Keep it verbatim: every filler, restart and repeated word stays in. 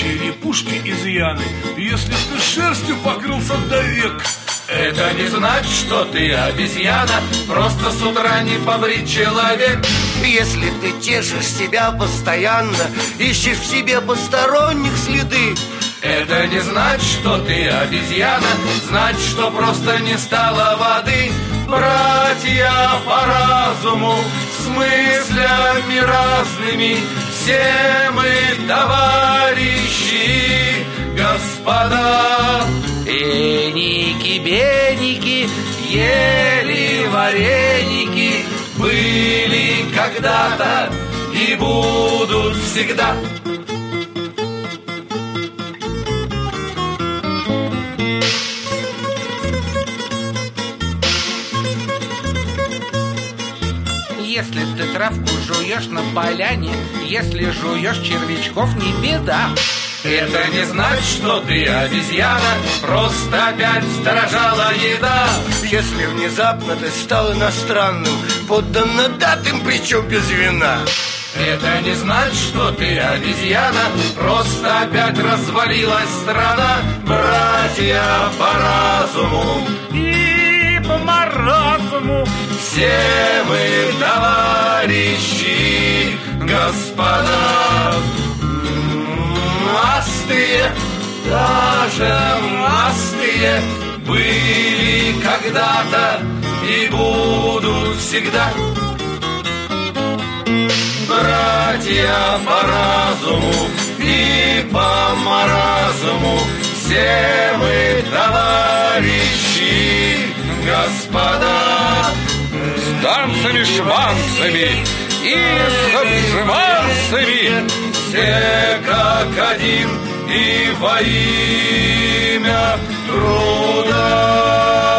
черепушки изъяны, если ты шерстью покрылся до век. Это не значит, что ты обезьяна, просто с утра не побрит человек. Если ты тешишь себя постоянно, ищешь в себе посторонних следы, это не значит, что ты обезьяна, значит, что просто не стало воды. Братья по разуму, с мыслями разными, все мы товарищи, господа. Эники, беники, ели вареники, были когда-то и будут всегда. Если ты травку жуешь на поляне, если жуешь червячков, не беда. Это не значит, что ты обезьяна, просто опять дорожала еда. Если внезапно ты стал иностранным, подданно-датым, причем без вина, это не значит, что ты обезьяна, просто опять развалилась страна. Братья по разуму и по маразму, все мы товарищи, господа. Мастые, даже мастые, были когда-то и будут всегда. Братья по разуму и по маразму, все мы товарищи, господа. С танцами-шманцами и с обжиманцами, все как один и во имя труда.